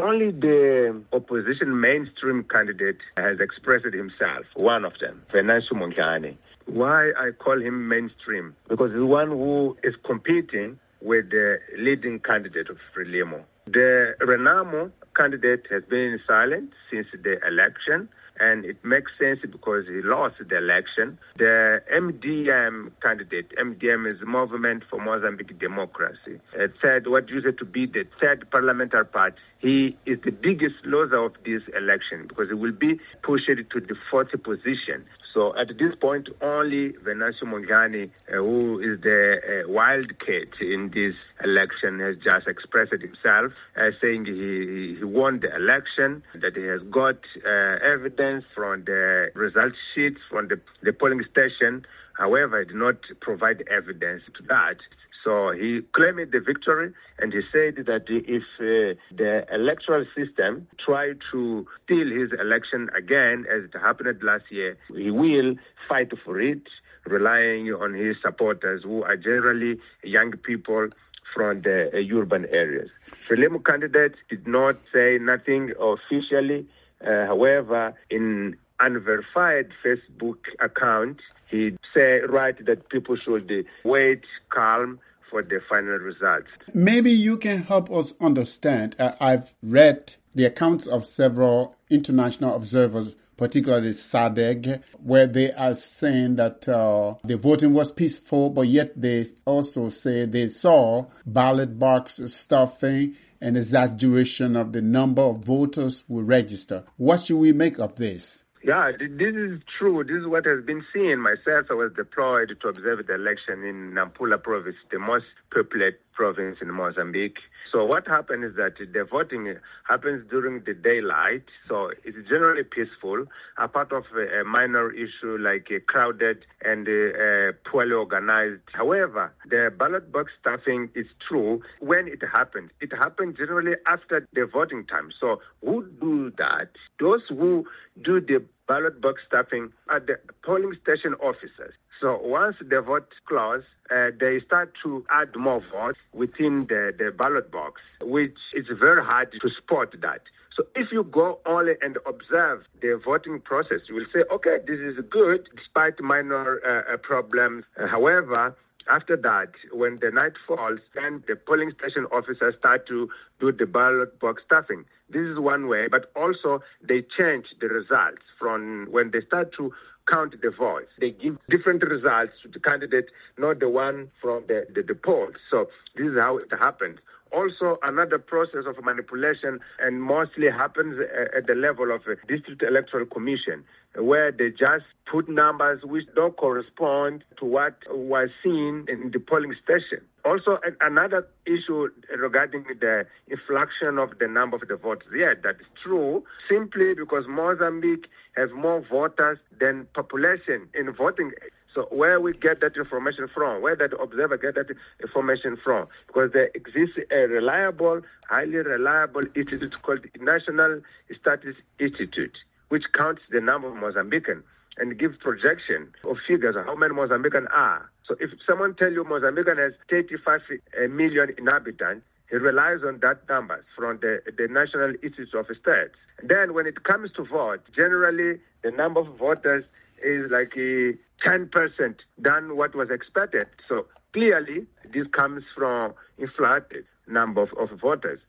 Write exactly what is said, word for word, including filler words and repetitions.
only the opposition mainstream candidate has expressed himself, one of them, Venancio Mondlane. Why I call him mainstream? Because he's the one who is competing with the leading candidate of Frelimo. The Renamo candidate has been silent since the election, and it makes sense because he lost the election. The M D M candidate, M D M is Movement for Mozambique Democracy, it said what used to be the third parliamentary party. He is the biggest loser of this election because he will be pushed to the fourth position. So at this point, only Venancio Mondlane, uh, who is the uh, wild cat in this election, has just expressed himself, uh, saying he, he won the election, that he has got uh, evidence from the result sheets from the, the polling station. However, he did not provide evidence to that. So he claimed the victory, and he said that if uh, the electoral system tried to steal his election again, as it happened last year, he will fight for it, relying on his supporters, who are generally young people from the uh, urban areas. Frelimo candidate did not say nothing officially. Uh, however, in unverified Facebook account, he said right that people should uh, wait calm for the final results. Maybe you can help us understand. Uh, I've read the accounts of several international observers, particularly S A D C, where they are saying that uh, the voting was peaceful, but yet they also say they saw ballot box stuffing and exaggeration of the number of voters who register. What should we make of this? Yeah, this is true. This is what has been seen. Myself, I was deployed to observe the election in Nampula province, the most populated province in Mozambique. So what happened is that the voting happens during the daylight, so it's generally peaceful, a part of a minor issue like a crowded and uh, poorly organized. However, the ballot box stuffing is true when it happened. It happened generally after the voting time. So who do that? Those who do the ballot box stuffing are the polling station officers. So once the vote close, uh, they start to add more votes within the, the ballot box, which is very hard to spot that. So if you go only and observe the voting process, you will say, okay, this is good, despite minor uh, problems. Uh, however, after that, when the night falls, then the polling station officers start to do the ballot box stuffing. This is one way, but also they change the results from when they start to count the votes. They give different results to the candidate, not the one from the, the, the polls. So this is how it happens. Also, another process of manipulation, and mostly happens at the level of a district electoral commission, where they just put numbers which don't correspond to what was seen in the polling station. Also, another issue regarding the inflection of the number of the voters. Yeah, that is true, simply because Mozambique has more voters than population in voting. So where we get that information from, where that observer get that information from, because there exists a reliable, highly reliable institute called the National Statistics Institute, which counts the number of Mozambicans and gives projection of figures of how many Mozambicans are. So if someone tells you Mozambican has thirty-five million inhabitants, he relies on that number from the, the National Institute of Stats. Then when it comes to vote, generally the number of voters is like a ten percent than what was expected. So clearly, this comes from inflated number of, of voters.